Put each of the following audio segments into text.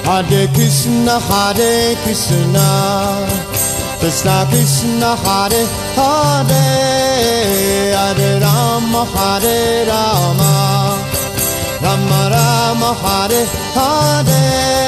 Hare Krishna, Krishna Krishna, Hare Hare, Hare Rama, Rama Rama, Hare Hare.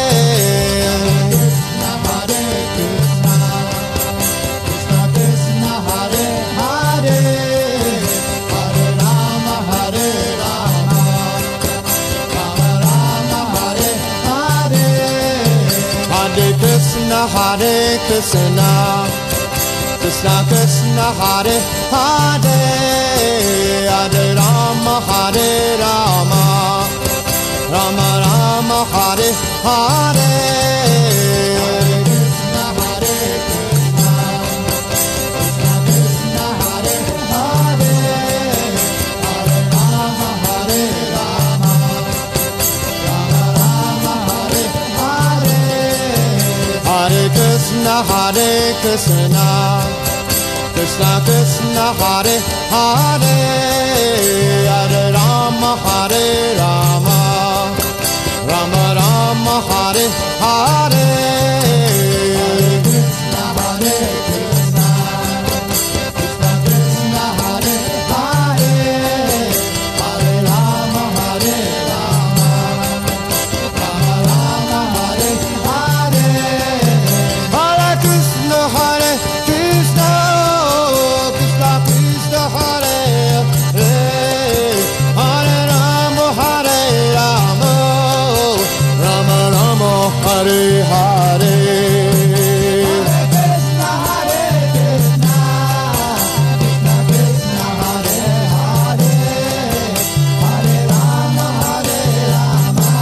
Hare Krishna, Krishna Krishna, Hare Hare, Hare Rama, Rama Rama, Hare Hare. Hare Krishna, Krishna Krishna, Hare Hare, Hare Rama, Rama Rama, Hare Hare. Hare Hare, Krishna Krishna, Hare Hare, Hare Rama, Rama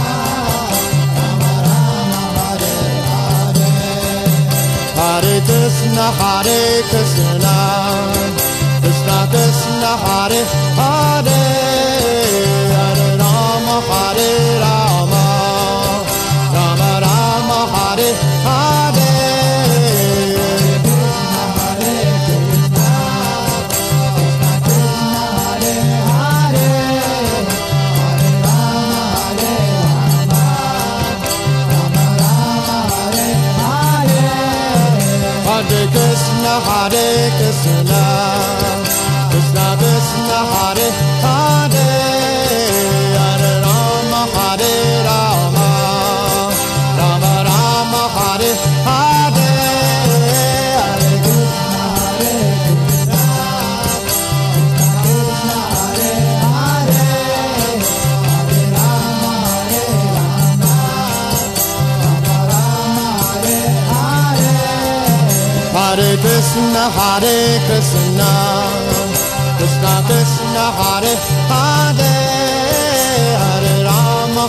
Rama, Hare Hare. Hare Krishna, Krishna Krishna, Hare Hare, Hare Rama, Rama Rama, Hare Hare. Hare Krishna, Krishna Krishna, Hare Hare, Hare Rama, Rama Rama, Hare Hare. Hare Krishna, Krishna Krishna, Hare Hare, Hare Rama, Rama Rama, Hare Hare. Hare Krishna, Krishna Krishna, Hare Hare, Hare Rama,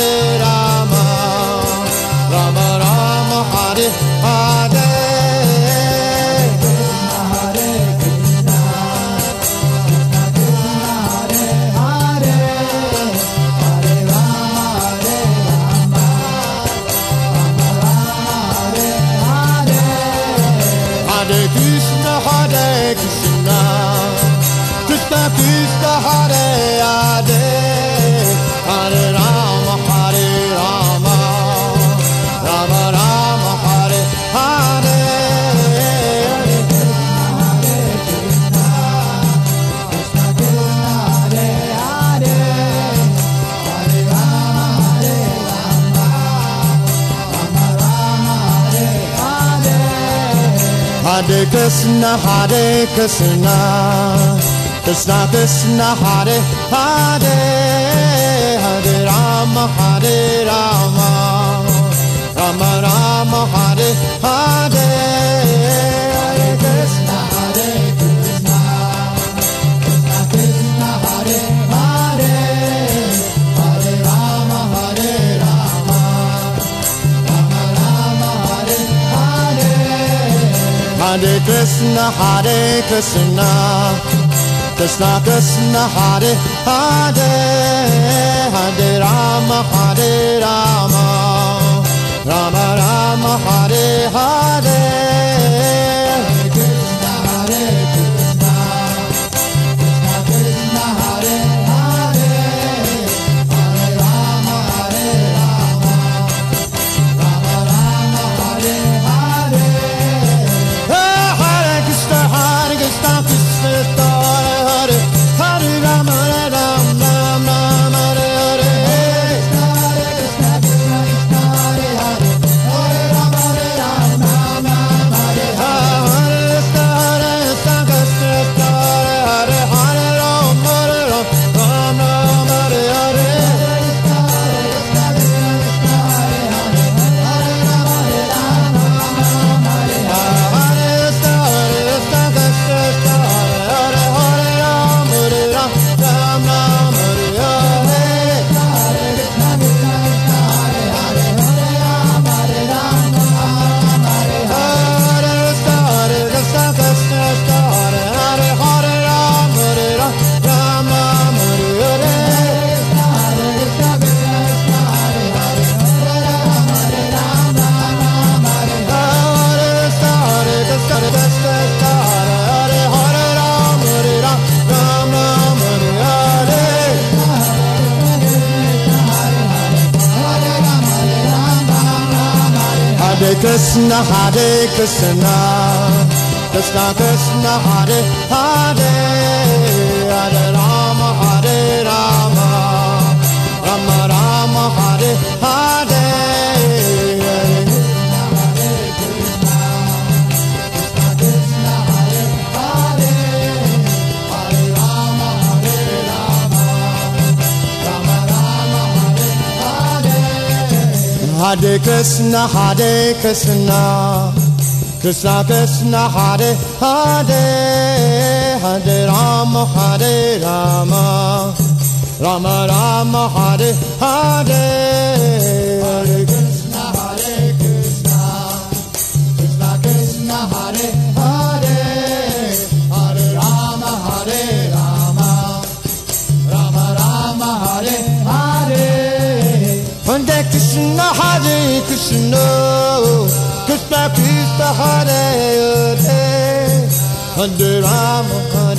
Rama Rama, Hare Hare. Hare Krishna, Krishna Krishna, Hare Hare, Hare Rama, Rama Rama, Hare Hare. Hare Krishna, Krishna Krishna Krishna, Hare Hare, Hare Rama, Rama Rama, Hare Hare. Hare Krishna, Krishna Krishna, Hare Hare, Hare Rama, Rama Rama, Hare Hare. Hare Krishna, Krishna Krishna, Hare Hare, Hare Rama, Rama Rama, Hare Hare. Hare Krishna, Krishna Krishna, Hare Hare, Hare Rama, Rama Rama, Hare Hare. Hare Krishna, Krishna Krishna Krishna, Hare Hare, Hare Rama, Rama Rama, Hare Hare. Hare Krishna, Krishna Krishna, Hare Hare, Hare Rama, Rama Krishna, Hare Krishna, Krishna Krishna, Hare Hare, Hare Rama, Hare Rama, Rama Rama, Hare Hare, Hare Krishna, Krishna Krishna, Hare Hare, Hare Rama, Hare Rama, Rama Rama, Hare Hare. Hare Krishna, Hare Krishna, Krishna Krishna, Hare Hare, Hare Rama, Hare Rama, Rama Rama, Hare Hare, Hare Krishna, Hare Krishna, Krishna Krishna, Hare Hare, Hare Rama, Hare Rama, Rama Rama, Hare Hare. Hare Krishna, Hare Krishna, Krishna Krishna, Hare Hare, Hare Rama, Hare